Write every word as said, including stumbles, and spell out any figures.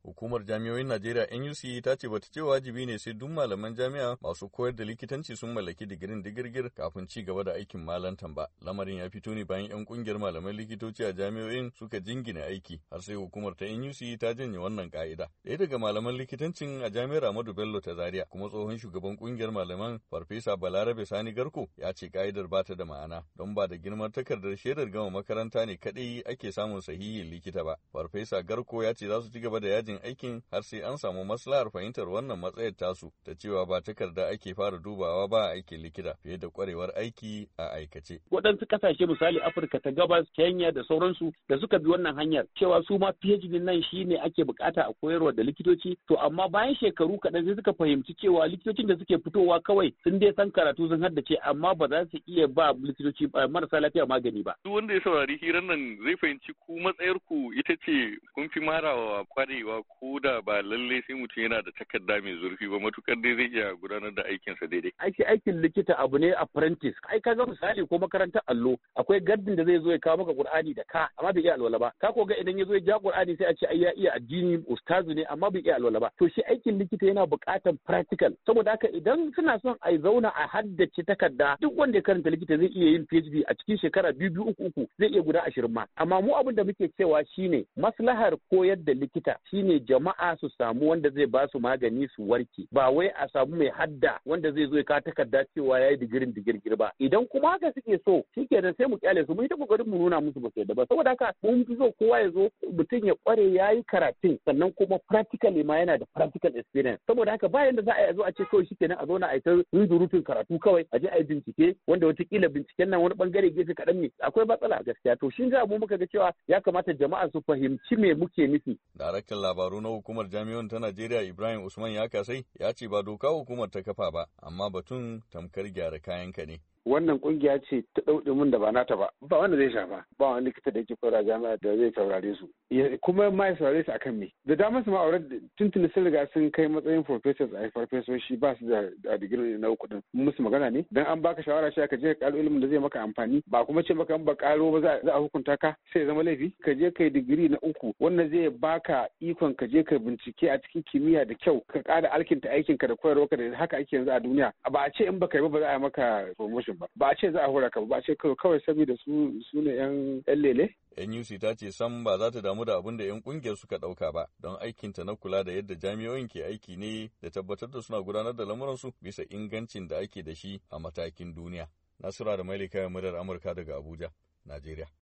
Hukumar Jami'o'in Najeriya N U C ta ce bata ce wajibi ne sai duk malaman jami'a masu koyar da likitanci sun mallaki digirin digirgir kafin ci gaba da aikin malantan ba. Lamarin ya fito ne bayan 'yan kungiyar malaman likitoci a jami'o'in suka jingina aiki har sai hukumar ta N U C ta janye wannan ka'ida. Ɗaya daga malaman likitancin a jami'ar Ahmadu Bello ta Zaria kuma tsohon shugaban kungiyar malaman Farfesa Balarabe Sani Garko ya ce ka'idar ba ta da ma'ana don ba da girman takardar shaidar gama makaranta ne kadai ake samun sahihin likita ba. Farfesa Garko ya ce za su ci gaba da yajin aikin har sai an samu maslahar fahimtar wannan matsayar tasu ta cewa ba takarda ake fara dubawa ba a aikin likita fiye da kwarewar aiki a aikace. Waɗansu ƙasashe misali Afirka ta Gabas, Kenya da sauransu da suka bi wannan hanyar cewa su ma PhD nan shi ne ake bukata a koyarwa da likitoci, to amma bayan shekaru kaɗan sai suka fahimci cewa likitocin da suke fitowa kawai sun dai san karatu sun haddace amma ba za su iya ba likitoci marasa lafiya magani ba. Duk wanda ya saurari hirar nan zai fahimci ku matsayar ku ita ce kun fi marawa kwarewa ko da ba lalle sai mutum yana da takarda mai zurfi ba matukar dai zai iya gudanar da aikinsa daidai. Aiki aikin likita abu ne apprentice. Ai ka ga misali ko makarantar allo akwai gardin da zai zo ya kawo maka Qur'ani da ka amma bai iya alwala ba. Ka ko ga idan ya zo ya ja Qur'ani sai a ce ai ya iya addini ustazu ne amma bai iya alwala ba. To shi aikin likita yana buƙatar practical. Saboda haka idan suna son a zauna a haddace takarda duk wanda ya karanta likita zai iya yin PhD a cikin shekara biyu biyu uku uku zai iya guda ashirin ma. Amma mu abin da muke cewa shine maslahar koyar da likita shine jama'a su samu wanda zai ba su magani su warke ba wai a samu mai hadda wanda zai zo ya ka takarda cewa yayi digirin digirgir ba. Idan kuma haka suke so shikenan sai mu kyale su mu yi ta kokarin mu nuna musu ba sai da ba. Saboda haka mun fi so kowa ya zo mutum ya kware yayi karatun sannan kuma practically ma yana da practical experience. Saboda haka ba yanda za a zo a ce kawai shikenan a zo na a ta zurutun karatu kawai a je a yi bincike wanda watakila binciken nan wani bangare gefe kaɗan ne akwai matsala gaskiya to shin za mu muka ga cewa ya kamata jama'a su fahimci me muke nufi. Daraktan labaru na hukumar jami'on ta Najeriya Ibrahim Usman ya kasai ya ce ba doka hukumar ta kafa ba amma batun tamkar gyara kayanka ne. Wannan kungiya ce ta ɗauɗe mun da ba nata ba ba wanda zai shafa ba wani likita da yake koyarwa jami'a da zai saurare su kuma ma ya saurare su akan me da damar su ma aure tuntuni sun riga sun kai matsayin professors a farfesoshi ba su da digiri na uku din musu magana ne dan an baka shawara shi ka je ka karo ilimin da zai maka amfani ba kuma ce maka ba karo ba za a hukunta ka sai ya zama laifi ka je kai digiri na uku wannan zai baka ikon ka je ka bincike a cikin kimiyya da kyau ka ƙara alkinta aikinka da koyarwa ka da haka ake yanzu a duniya ba a ce in baka yi ba ba za a yi maka promotion ba ba a ce za a hura ka ba a ce kawai saboda su su ne yan lele. N U C ta ce sam ba za ta damu da abin da 'yan kungiyar suka ɗauka ba don aikinta na kula da yadda jami'o'in ke aiki ne da tabbatar da suna gudanar da lamuransu bisa ingancin da ake da shi a matakin duniya. Nasura da Malika murar Amurka daga Abuja, Najeriya.